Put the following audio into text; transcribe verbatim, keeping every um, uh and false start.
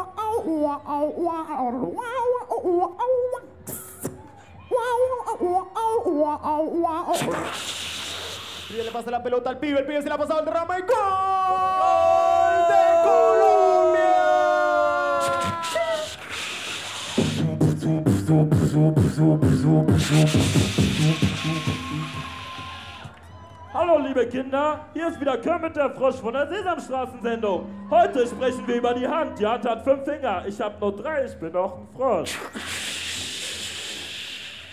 Y le pasa la pelota al pibe, el pibe se la ha pasado al derrama y ¡gol de Colombia! Hallo liebe Kinder, hier ist wieder Kermit der Frosch von der Sesamstraßensendung. Heute sprechen wir über die Hand. Die Hand hat fünf Finger, ich hab nur drei, ich bin noch ein Frosch.